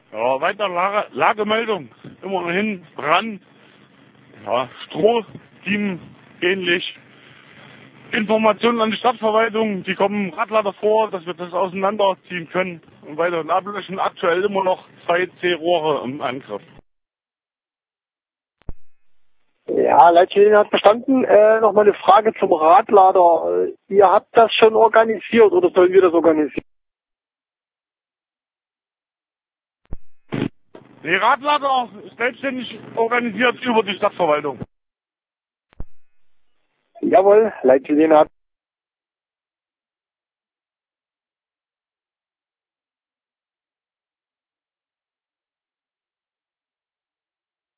Ja, weiter Lagemeldung. Immerhin Brand. Ja, Strohteam ähnlich. Informationen an die Stadtverwaltung, die kommen Radlader vor, dass wir das auseinanderziehen können und weiter ablöschen. Aktuell immer noch 2 C-Rohre im Angriff. Ja, Leitstelle hat verstanden. Nochmal eine Frage zum Radlader. Ihr habt das schon organisiert oder sollen wir das organisieren? Die Radlader ist selbstständig organisiert über die Stadtverwaltung. Jawohl, Leitstelle hat